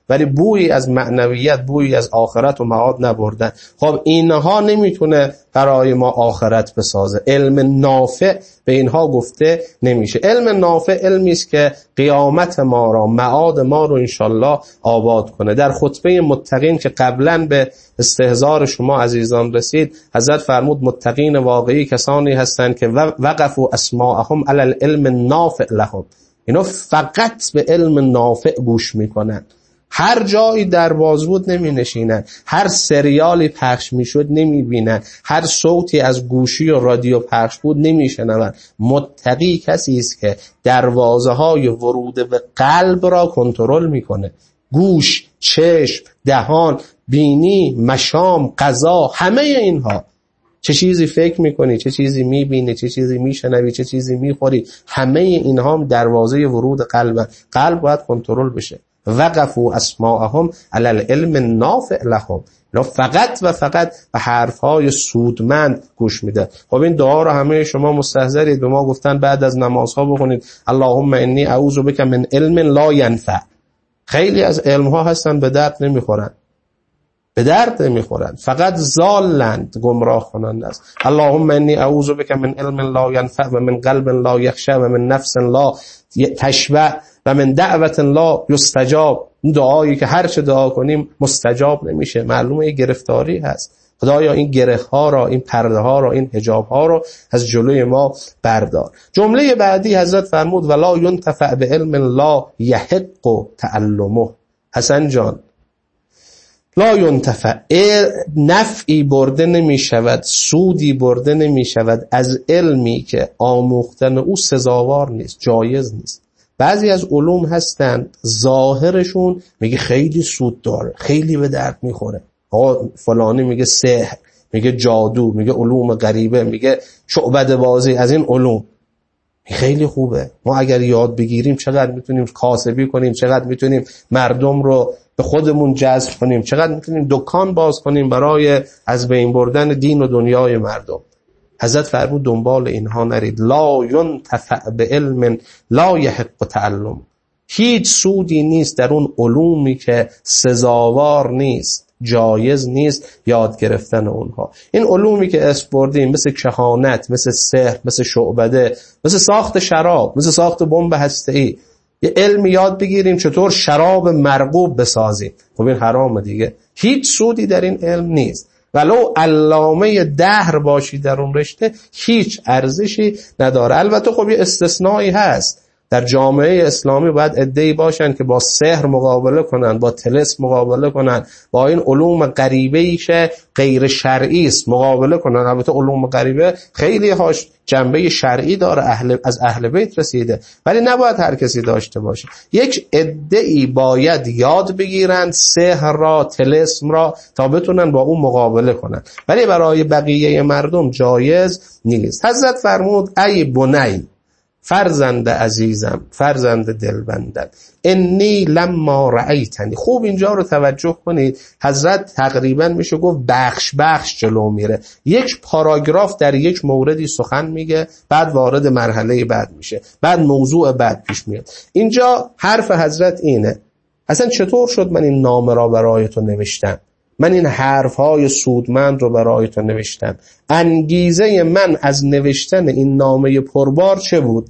ولی بویی از معنویت، بویی از آخرت و معاد نبردن. خب اینها نمیتونه برای ما آخرت بسازه. علم نافع به اینها گفته نمیشه. علم نافع علمی است که قیامت ما را، معاد ما رو انشالله آباد کنه. در خطبه متقین که قبلا به استحضار شما عزیزان رسید، حضرت فرمود متقین واقعی کسانی هستند که وقفوا اسماءهم علی العلم النافع لهم. اینا فقط به علم نافع گوش میکنن. هر جایی درواز بود نمی نشینن، هر سریالی پخش می شد نمی بینن، هر صوتی از گوشی و رادیو پخش بود نمی شنون. متقی کسی است که دروازه های ورود به قلب را کنترل می کنه. گوش، چشم، دهان، بینی، مشام، قضا، همه اینها. چه چیزی فکر میکنی، چه چیزی میبینی، چه چیزی میشنوی، چه چیزی میخوری، همه اینها هم دروازه ورود قلب. قلب باید کنترل بشه. وقفوا اسماءهم علی العلم النافع لهم. اینا فقط و فقط به حرفهای سودمند گوش میده. خب این دعا رو همه شما مستحضرید. به ما گفتن بعد از نمازها بخونید اللهم انی اعوذ بک من علم لا ینفع. خیلی از علمها هستن به درد نمیخورن، به درد نمیخورن، فقط ضالند، گمراه کننده است. اللهم انی اعوذ بک من علم لا ینفع و من قلب لا یخشع و من نفس لا تشبع و من دعوت لا یستجاب. این دعایی که هر چه دعا کنیم مستجاب نمیشه، معلومه این گرفتاری هست. خدایا این گره ها را، این پرده ها را، این حجاب ها را از جلوی ما بردار. جمله بعدی حضرت فرمود ولا ينتفع بعلم لا یحق تعلمه. حسن جان، لا ینتفع، نفعی برده نمی شود، سودی برده نمی شود از علمی که آموختن او سزاوار نیست، جایز نیست. بعضی از علوم هستند ظاهرشون میگه خیلی سود داره، خیلی به درد میخوره. آقا فلانی میگه سحر، میگه جادو، میگه علوم غریبه، میگه شعبده بازی، از این علوم خیلی خوبه. ما اگر یاد بگیریم چقدر میتونیم کاسبی کنیم، چقدر میتونیم مردم رو به خودمون جذب کنیم، چقدر میتونیم دکان باز کنیم برای از بین بردن دین و دنیای مردم. حضرت فرمود دنبال اینها نرید. لا ینتفع بعلم لا یحق تعلم. هیچ سودی نیست در اون علومی که سزاوار نیست، جایز نیست یاد گرفتن اونها. این علومی که اسم بردیم مثل کهانت، مثل سحر، مثل شعبده، مثل ساخت شراب، مثل ساخت بمب هسته‌ای، یه علم یاد بگیریم چطور شراب مرغوب بسازیم، خب این حرامه دیگه. هیچ سودی در این علم نیست. ولو علامه دهر باشی در اون رشته هیچ ارزشی نداره. البته خب یه استثنایی هست. در جامعه اسلامی باید عده‌ای باشن که با سحر مقابله کنن، با طلسم مقابله کنن، با این علوم غریبه‌ای که غیر شرعی است مقابله کنن. البته علوم غریبه خیلی هاش جنبه شرعی داره، از اهل بیت رسیده، ولی نباید هر کسی داشته باشه. یک عده‌ای باید یاد بگیرن سحر را، طلسم را، تا بتونن با اون مقابله کنن، ولی برای بقیه مردم جایز نیست. حضرت فرمود ای بنی، فرزند عزیزم، فرزند دلبندم، انی لما رأیتنی. خوب اینجا رو توجه کنید. حضرت تقریبا میشه گفت بخش بخش جلو میره. یک پاراگراف در یک موردی سخن میگه، بعد وارد مرحله بعد میشه، بعد موضوع بعد پیش میاد. اینجا حرف حضرت اینه اصلا چطور شد من این نامه را برای تو نوشتم، من این حرفهای سودمند رو برای تو نوشتم، انگیزه من از نوشتن این نامه پربار چه بود؟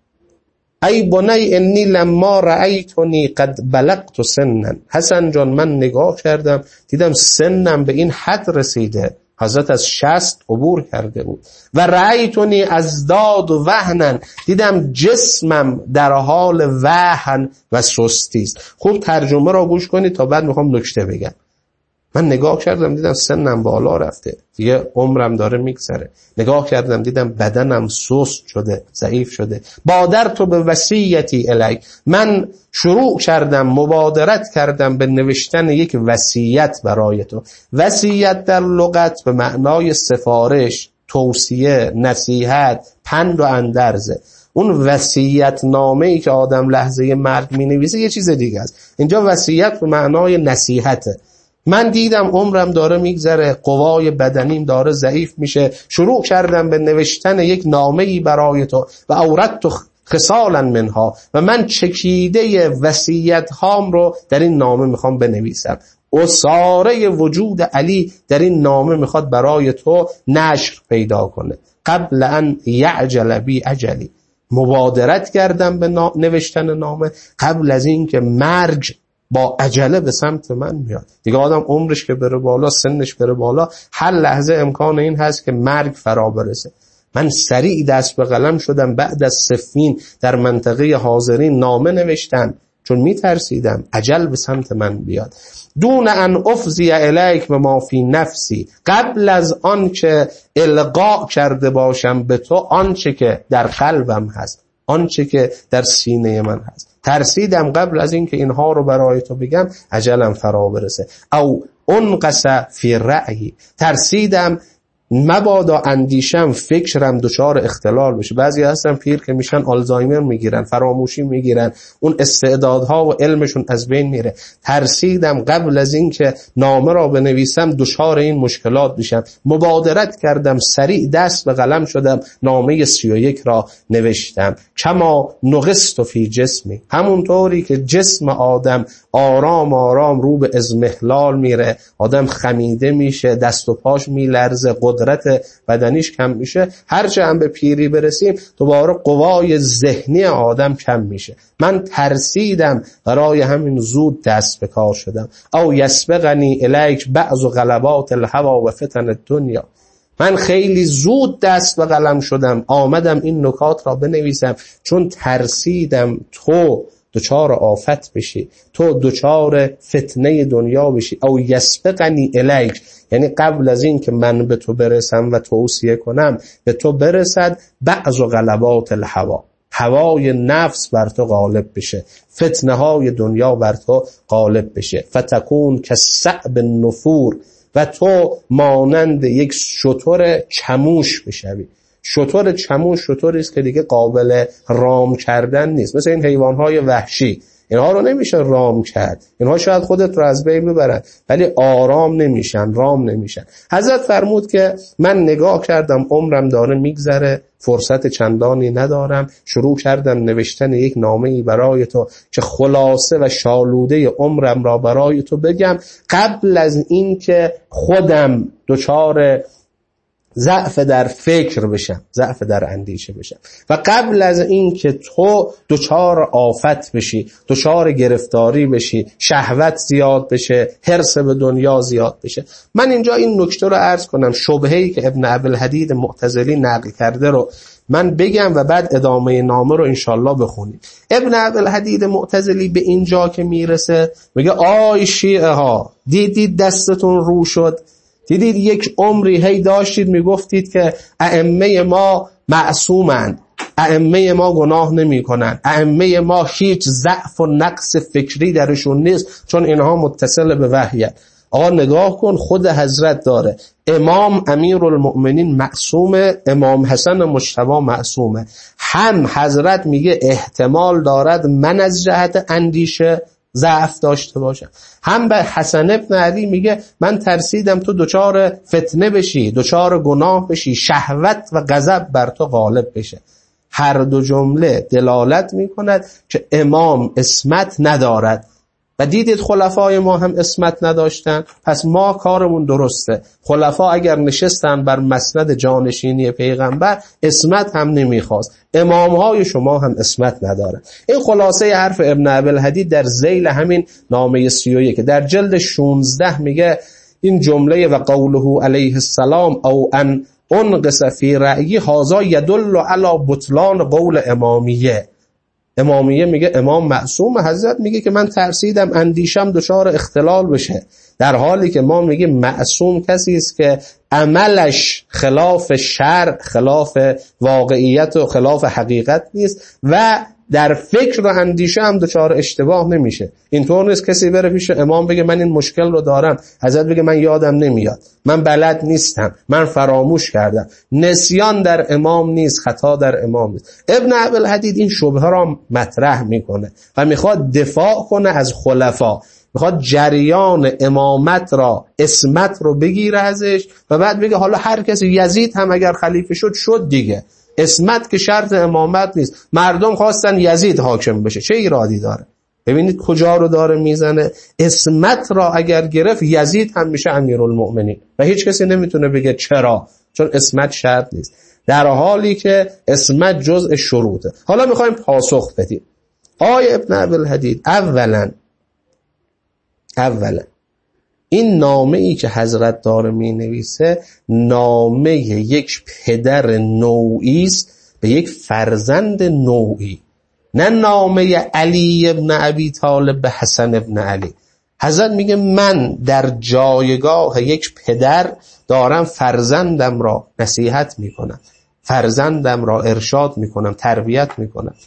ای بنی انی لما رأیتنی قد بلغت سنا. حسن جان من نگاه کردم دیدم سنم به این حد رسیده، حضرت از 60 عبور کرده بود. و رأیتنی ازداد وهنا، دیدم جسمم در حال وهن و سستی است. خوب ترجمه را گوش کنید تا بعد میخوام نکته بگم. من نگاه کردم دیدم سنم بالا رفته، دیگه عمرم داره میگذره. نگاه کردم دیدم بدنم سست شده، ضعیف شده. بادرت به وصیتی الیک، من شروع کردم، مبادرت کردم به نوشتن یک وصیت برای تو. وصیت در لغت به معنای سفارش، توصیه، نصیحت، پند و اندرزه. اون وصیت نامه‌ای که آدم لحظه مرگ می‌نویسه یه چیز دیگه است. اینجا وصیت به معنای نصیحته. من دیدم عمرم داره میگذره، قوای بدنیم داره ضعیف میشه، شروع کردم به نوشتن یک نامه‌ای برای تو. و اوردت خصالا منها، و من چکیده وصیت هام رو در این نامه میخوام بنویسم. اساره وجود علی در این نامه میخواد برای تو نشر پیدا کنه. قبل ان یعجل بی اجلی، مبادرت کردم به نوشتن نامه قبل از این که مرگ با عجله به سمت من میاد. دیگه آدم عمرش که بره بالا، سنش بره بالا، هر لحظه امکان این هست که مرگ فرا برسه. من سریع دست به قلم شدم بعد از صفین در منطقه حاضرین نامه نوشتم، چون میترسیدم عجل به سمت من بیاد. دون ان افضی الیک بما فی نفسی، قبل از آن که القا کرده باشم به تو آنچه که در قلبم هست، آنچه که در سینه من هست. ترسیدم قبل از این که اینها رو برای تو بگم عجلم فرا برسه. او انقص فی رأیی، ترسیدم مبادا اندیشم فکرم دچار اختلال بشه. بعضی هستن پیر که میشن آلزایمر میگیرن، فراموشی میگیرن، اون استعدادها و علمشون از بین میره. ترسیدم قبل از این که نامه را بنویسم دچار این مشکلات بشم. مبادرت کردم، سریع دست به قلم شدم، نامه 31 را نوشتم. کما نقصت فی جسمی، همونطوری که جسم آدم آرام آرام رو به اضمحلال میره، آدم خمیده میشه، دست و پاش میلرزه، قدرت بدنیش کم میشه، هرچه هم به پیری برسیم دوباره قوای ذهنی آدم کم میشه. من ترسیدم، برای همین زود دست به کار شدم. او یسبقنی الیک بعض غلبات الهوا و فتن الدنیا، من خیلی زود دست به قلم شدم، آمدم این نکات را بنویسم، چون ترسیدم تو دچار آفت بشی، تو دچار فتنه دنیا بشی. او یسبقنی الیک، یعنی قبل از این که من به تو برسم و توصیه کنم به تو برسد بعض غلبات الهوا، هوای نفس بر تو غالب بشه، فتنه های دنیا بر تو غالب بشه. فتکون کالصعب النفور، و تو مانند یک شتر چموش بشوی. شتر چموش شتری است که دیگه قابل رام کردن نیست، مثل این حیوانهای وحشی، اینها رو نمیشه رام کرد، اینها شاید خودت رو از بین ببرن ولی آرام نمیشن، رام نمیشن. حضرت فرمود که من نگاه کردم عمرم داره میگذره، فرصت چندانی ندارم، شروع کردم نوشتن یک نامه‌ای برای تو که خلاصه و شالوده عمرم را برای تو بگم، قبل از این که خودم دچار ضعف در فکر بشم، ضعف در اندیشه بشم، و قبل از این که تو دچار آفت بشی، دچار گرفتاری بشی، شهوت زیاد بشه، حرص به دنیا زیاد بشه. من اینجا این نکته رو عرض کنم، شبهه‌ای که ابن ابوالحدید معتزلی نقل کرده رو من بگم و بعد ادامه نامه رو انشالله بخونیم. ابن ابوالحدید معتزلی به اینجا که میرسه میگه آی شیعه ها، دیدید دستتون رو شد، دیدید یک عمری هی داشتید میگفتید که ائمه ما معصومند، ائمه ما گناه نمی کنند، ائمه ما هیچ ضعف و نقص فکری درشون نیست چون اینها متصل به وحی. آقا نگاه کن، خود حضرت داره امام امیرالمؤمنین معصومه، امام حسن مجتبی معصومه، هم حضرت میگه احتمال دارد من از جهت اندیشه ضعف داشته باشم، هم به حسن ابن علی میگه من ترسیدم تو دچار فتنه بشی، دچار گناه بشی، شهوت و غضب بر تو غالب بشه. هر دو جمله دلالت میکند که امام عصمت ندارد و دیدید خلفای ما هم عصمت نداشتن، پس ما کارمون درسته. خلفا اگر نشستن بر مسند جانشینی پیغمبر عصمت هم نمیخواست، امامهای شما هم عصمت ندارن. این خلاصه حرف ابن ابوالحدید در ذیل همین نامه 31 که در جلد 16 میگه این جمله و قوله علیه السلام او ان انقص فی رأیی هذا یدل علی بطلان قول امامیه. امامیه میگه امام معصوم، حضرت میگه که من ترسیدم اندیشم دچار اختلال بشه، در حالی که ما میگه معصوم کسی است که عملش خلاف شرع، خلاف واقعیت و خلاف حقیقت نیست و در فکر و اندیشه هم دچار اشتباه نمیشه. اینطور نیست کسی بره پیش امام بگه من این مشکل رو دارم، حضرت بگه من یادم نمیاد، من بلد نیستم، من فراموش کردم. نسیان در امام نیست، خطا در امام نیست. ابن ابوالحدید این شبهه را مطرح میکنه و میخواد دفاع کنه از خلفا، میخواد جریان امامت را، عصمت رو بگیره ازش و بعد بگه حالا هر کسی، یزید هم اگر خلیفه شد دیگه، عصمت که شرط امامت نیست. مردم خواستن یزید حاکم بشه، چه ایرادی داره؟ ببینید کجا رو داره میزنه. عصمت را اگر گرفت یزید هم میشه امیرالمؤمنین و هیچ کسی نمیتونه بگه چرا، چون عصمت شرط نیست، در حالی که عصمت جزء شروطه. حالا میخوایم پاسخ بدیم. آقای ابن ابوالحدید اولا این نامه ای که حضرت داره می نویسه نامه یک پدر نوعی است به یک فرزند نوعی، نه نامه علی ابن ابی طالب به حسن ابن علی. حضرت میگه من در جایگاه یک پدر دارم فرزندم را نصیحت میکنم، فرزندم را ارشاد میکنم، تربیت میکنم.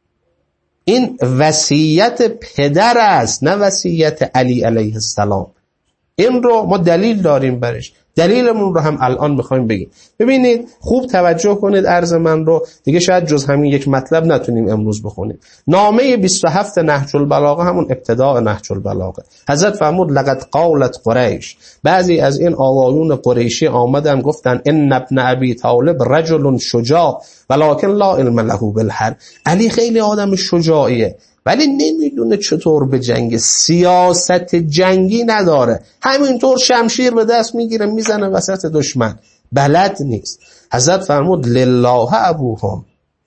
این وصیت پدر است، نه وصیت علی علیه السلام. این رو ما دلیل داریم برش، دلیلمون رو هم الان میخوایم بگیم. ببینید خوب توجه کنید عرض من رو، دیگه شاید جز همین یک مطلب نتونیم امروز بخونیم. نامه 27 نهج البلاغه همون ابتداء نهج البلاغه. حضرت فرمود لقد قالت قریش، بعضی از این آقایون قریشی آمدن گفتن ان ابن ابی طالب رجل شجاع ولکن لا علم له بالحرب. علی خیلی آدم شجاعیه ولی نمیدونه چطور به جنگ، سیاست جنگی نداره، همینطور شمشیر به دست میگیره میزنه وسط دشمن، بلد نیست. حضرت فرمود لله ابوهم،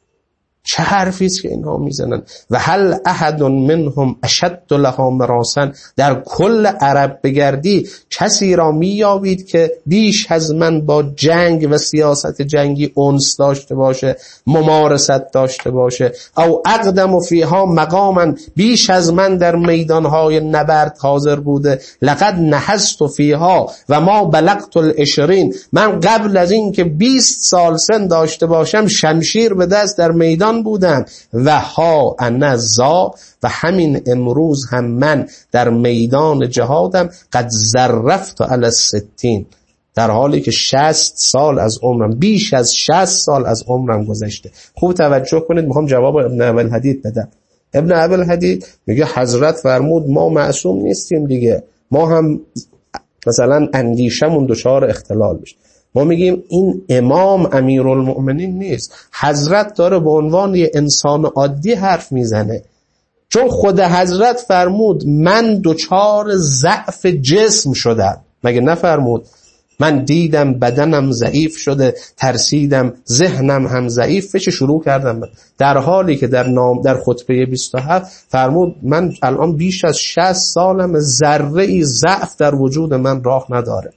چه حرفی است که اینها میزنن. و هل احد منهم اشد لها مراسا، در کل عرب بگردی کسی را مییابید که بیش از من با جنگ و سیاست جنگی انس داشته باشه، ممارست داشته باشه. او اقدم فیها مقاما، بیش از من در میدانهای نبرد حاضر بوده. لقد نحست فیها و ما بلغت العشرین، من قبل از این که 20 سال سن داشته باشم شمشیر به دست در میدان بودم. و ها انا ذا، و همین امروز هم من در میدان جهادم. قد ظرفت علی الستین، در حالی که 60 سال از عمرم، بیش از 60 سال از عمرم گذشته. خوب توجه کنید، میخوام جواب ابن ابوالحدید بدم. ابن ابوالحدید میگه حضرت فرمود ما معصوم نیستیم دیگه، ما هم مثلا اندیشمون دچار اختلال بشه. ما میگیم این امام امیرالمؤمنین نیست، حضرت داره به عنوان یه انسان عادی حرف میزنه، چون خود حضرت فرمود من دچار ضعف جسم شدم، مگه نفرمود؟ من دیدم بدنم ضعیف شده، ترسیدم ذهنم هم ضعیف بشه، شروع کردم. در حالی که در خطبه 27 فرمود من الان بیش از 60 سالم، ذره‌ای ضعف در وجود من راه نداره.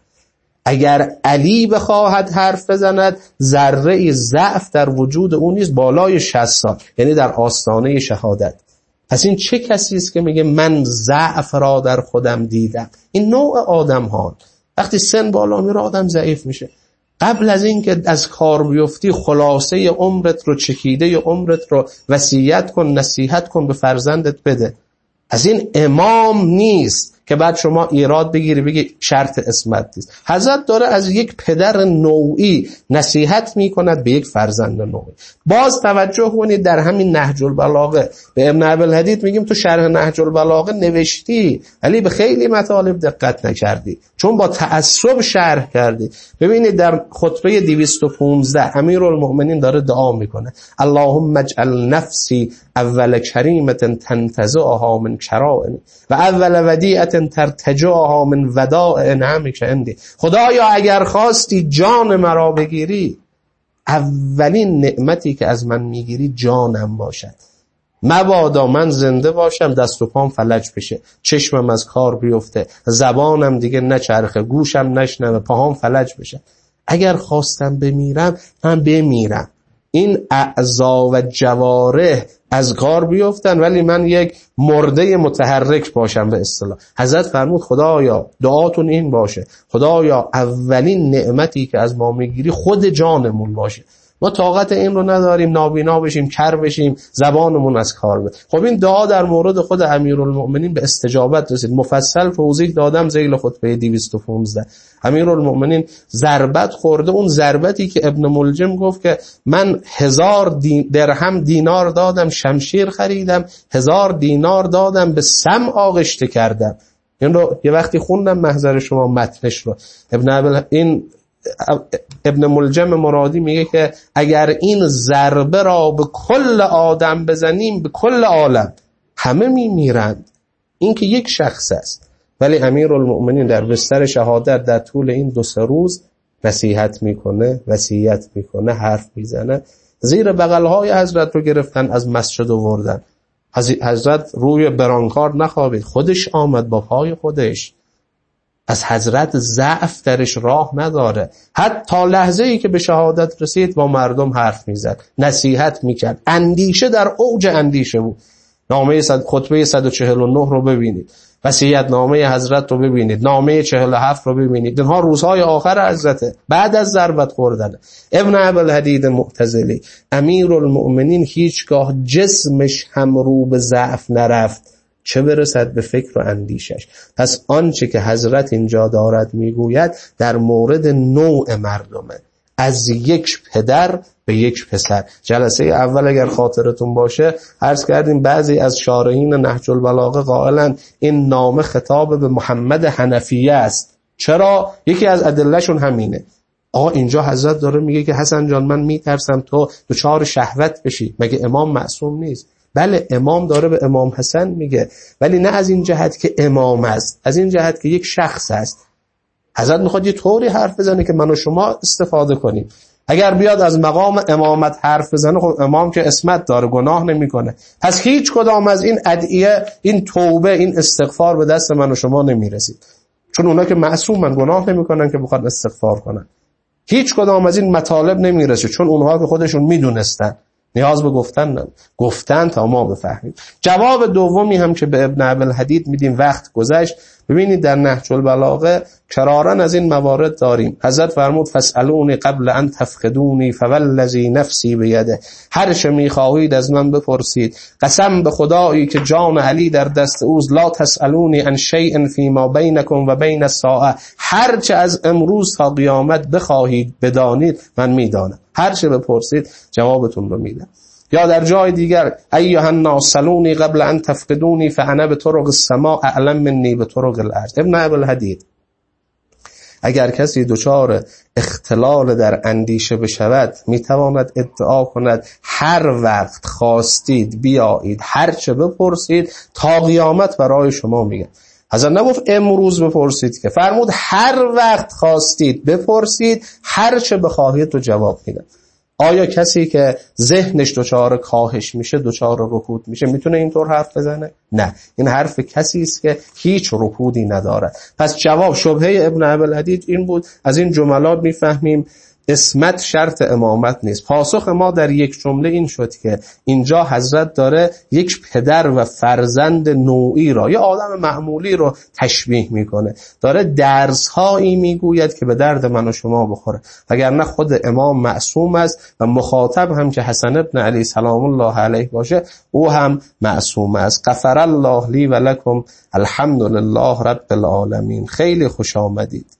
اگر علی بخواهد حرف بزند ذره‌ای ضعف در وجود اون نیست بالای 60 سال، یعنی در آستانه شهادت. پس این چه کسی است که میگه من ضعف را در خودم دیدم؟ این نوع آدم ها وقتی سن بالا میره آدم ضعیف میشه. قبل از این که از کار بیفتی خلاصه عمرت رو، چکیده عمرت رو وصیت کن، نصیحت کن، به فرزندت بده. از این امام نیست که بعد شما ایراد بگیری بگی شرط عصمت نیست. حضرت داره از یک پدر نوعی نصیحت میکند به یک فرزند نوعی. باز توجه کنید در همین نهج البلاغه به ابن ابوالحدید میگیم تو شرح نهج البلاغه نوشتی ولی به خیلی مطالب دقت نکردی، چون با تعصب شرح کردی. ببینید در خطبه 215 امیرالمؤمنین داره دعا میکنه اللهم اجعل نفسی اول کریمه تنتزعها من کرائم و اول ودیعه ترتجعها من وداع نعمک عندی. خدایا اگر خواستی جان مرا بگیری، اولین نعمتی که از من میگیری جانم باشد. مبادا من زنده باشم دست و پام فلج بشه، چشمم از کار بیفته، زبانم دیگه نچرخه، گوشم نشنوه، پاهام فلج بشه. اگر خواستم بمیرم من بمیرم، این اعضا و جوارح از کار بیفتن ولی من یک مرده متحرک باشم به اصطلاح. حضرت فرمود خدایا دعاتون این باشه، خدایا اولین نعمتی که از ما میگیری خود جانمون باشه. ما طاقت این رو نداریم، نابینا بشیم، کر بشیم، زبانمون از کار بره. خب این دعا در مورد خود امیرالمؤمنین به استجابت رسید. مفصل توضیح دادم ذیل خطبه 215. امیرالمؤمنین ضربت خورده، اون ضربتی که ابن ملجم گفت که من 1000 درهم دینار دادم شمشیر خریدم، 1000 دینار دادم به سم آغشته کردم. این رو یه وقتی خوندم محضر شما متنش رو. ابن این ابن ملجم مرادی میگه که اگر این ضربه را به کل آدم بزنیم به کل عالم همه میمیرند. این که یک شخص است، ولی امیرالمؤمنین در بستر شهادت در طول این 2-3 روز نصیحت میکنه، وصیت میکنه، حرف میزنه. زیر بغلهای حضرت رو گرفتن از مسجد آوردن. حضرت روی برانکارد نخوابید، خودش آمد با پای خودش. از حضرت ضعف درش راه نداره. حتی لحظه‌ای که به شهادت رسید با مردم حرف میزد، نصیحت میکرد. اندیشه در اوج اندیشه بود. خطبه 149 رو ببینید، وصیت نامه حضرت رو ببینید، نامه 47 رو ببینید. اینها روزهای آخر حضرت بعد از ضربت خوردن. ابن ابوالحدید معتزلی امیرالمؤمنین هیچگاه جسمش هم رو به ضعف نرفت، چه برسد به فکر و اندیشش. پس آنچه که حضرت اینجا دارد میگوید در مورد نوع مردمه، از یک پدر به یک پسر. جلسه اول اگر خاطرتون باشه عرض کردیم بعضی از شارحین نهج البلاغه قائلند این نامه خطاب به محمد حنفیه است. چرا؟ یکی از ادلهشون همینه. اینجا حضرت داره میگه که حسن جان من میترسم تو دچار شهوت بشی. مگه امام معصوم نیست؟ بله امام داره به امام حسن میگه، ولی نه از این جهت که امام است، از این جهت که یک شخص است. حضرت میخواد یه طوری حرف بزنه که من و شما استفاده کنیم. اگر بیاد از مقام امامت حرف بزنه، خب امام که عصمت داره، گناه نمیکنه. پس هیچ کدام از این ادعیه، این توبه، این استغفار به دست من و شما نمیرسید، چون اونا که معصومن گناه نمیکنن که بخواد استغفار کنن. هیچ کدام از این مطالب نمیرسه، چون اونها که خودشون میدونستن نیاز به گفتن تا ما بفهمیم. جواب دومی هم که به ابن ابوالحدید میدیم، وقت گذشت. ببینید در نهج البلاغه کراراً از این موارد داریم. حضرت فرمود فاسألونی قبل ان تفقدونی فوالذی نفسی بیده. هر چه میخواهید از من بپرسید، قسم به خدایی که جان علی در دست اوست، لا تسألونی عن شیء فیما بینکم و بین الساعه. هر چه از امروز تا قیامت بخواهید بدانید من میدانم. هر چه بپرسید جوابتون رو میدم. یا در جای دیگر ایها الناس سلونی قبل ان تفقدونی فانا بطرق السماء اعلم منی بطرق الارض. ابن ابوالحدید اگر کسی دچار اختلال در اندیشه بشود میتواند ادعا کند هر وقت خواستید بیایید هر چه بپرسید تا قیامت برای شما میگم. حضرت نگفت امروز بپرسید که، فرمود هر وقت خواستید بپرسید هر چه بخواهید تو جواب میدم. آیا کسی که ذهنش دچار کاهش میشه، دچار رکود میشه، میتونه اینطور حرف بزنه؟ نه، این حرف کسی است که هیچ رکودی نداره. پس جواب شبهه ابن ابوالحدید این بود. از این جملات میفهمیم اسمت شرط امامت نیست. پاسخ ما در یک جمله این شد که اینجا حضرت داره یک پدر و فرزند نوعی را، یا آدم معمولی رو تشبیه میکنه، داره درس‌هایی میگوید که به درد من و شما بخوره. وگرنه خود امام معصوم است و مخاطب هم که حسن ابن علی سلام الله علیه باشه او هم معصوم است. غفر الله لی و لکم، الحمدلله رب العالمین. خیلی خوش آمدید.